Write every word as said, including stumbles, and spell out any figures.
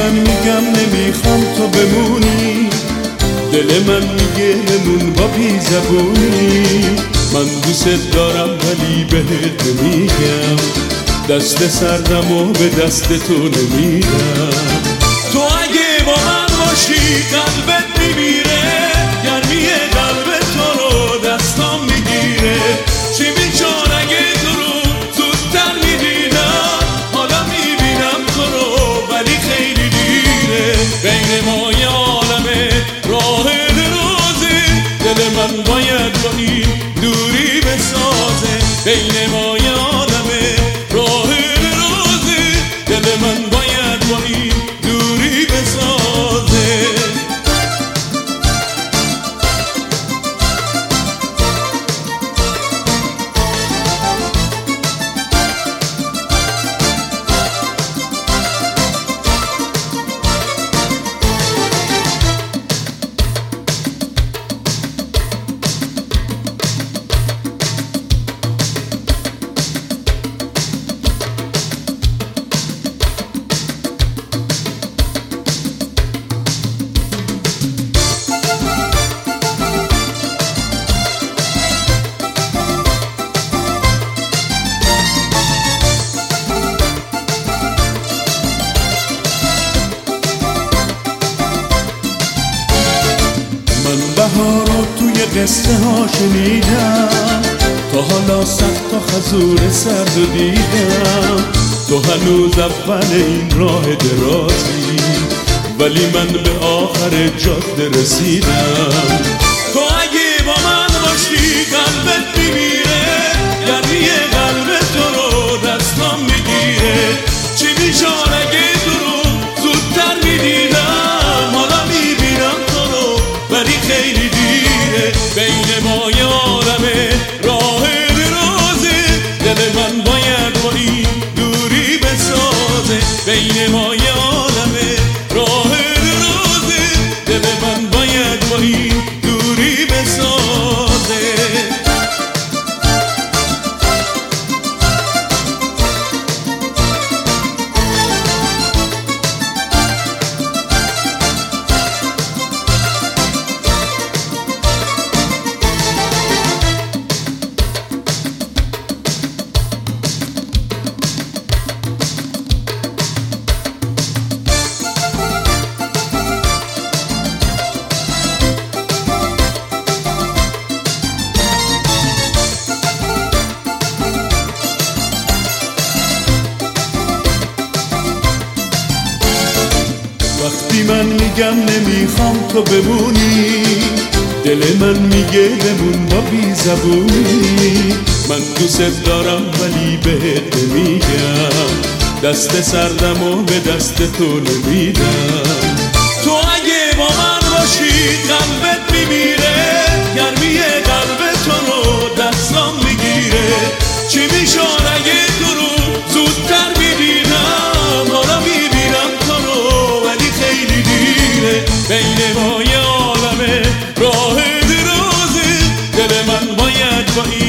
من میگم نمیخوام تو بمونی، دل من میگه بمون با بی زبونی. من دوست دارم ولی بهت نمیگم، دست سردم و به دست تو نمیدم. تو اگه با من باشی قلبت میمیره، گرمی قلب تو رو دستام میگیره. چی میشد اگه تو رو زودتر میدیدم، حالا میبینم تو رو ولی خیلی دیره. بین ما یه عالمه راه درازه، دل من باید با این دوری بسازه. بین ما یه عالمه راه درازه، دل من باید با این دوری بسازه. بهار رو توی قصه ها شنیدم، تا حالا سخت و خزور سرد و دیدم. تو هنوز اول این راه درازی، ولی من به آخر جاده رسیدم. تو اگه با من باشی قلبت میمیره، گرمی قلب تو رو دستام میگیره. چی میشد اگه تو رو زودتر میدیدم، حالا میبینم تو رو ولی خیلی دیره. بین ما یه عالمه راه درازه، دل من باید با این دوری بسازه. بین ما یه عالمه راه درازه، دل من باید با این دوری بسازه. وقتی من میگم نمیخوام تو بمونی، دل من میگه بمون با بی زبونی. من دوست دارم ولی بهت نمیگم، دست سردم و به دست تو نمیدم. تو اگه با من باشی قلبت میمیره، گرمی قلب تو رو دستام میگیره. چی میشد اگه تو رو زودتر میدیدم، حالا میبینم تو رو ولی خیلی دیره. بین ما یه عالمه راه درازه، دل من باید با این